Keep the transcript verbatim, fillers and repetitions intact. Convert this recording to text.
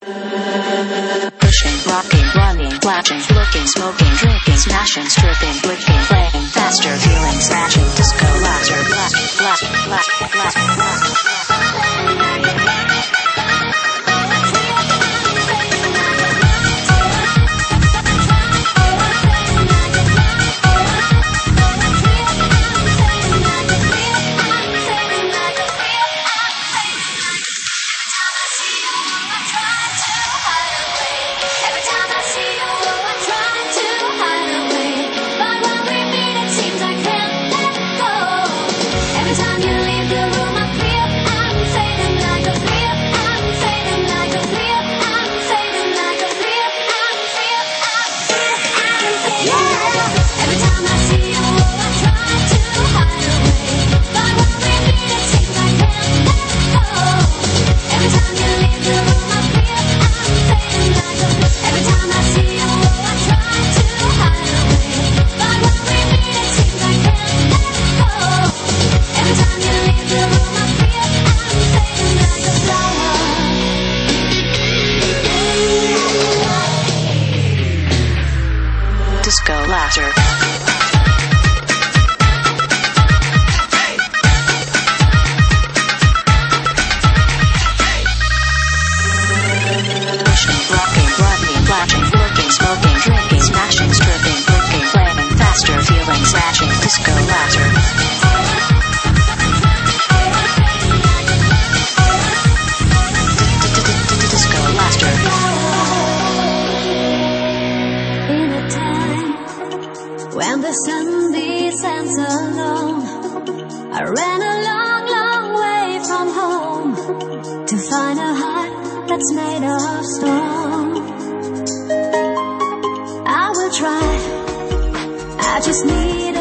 Pushing, rocking, running, flashing, looking, smoking, drinking, smashing, stripping, flicking, playing, faster, feeling, scratching, disco, laughter, blast, blast, blast, blast, blast. Disco laughter. Pushing, rocking, running, flashing, looking, smoking, drinking, smashing, stripping, flicking, playing, faster, feeling, scratching, disco laughter. Disco laughter. When the sun descends alone, I ran a long, long way from home to find a heart that's made of stone. I will try, I just need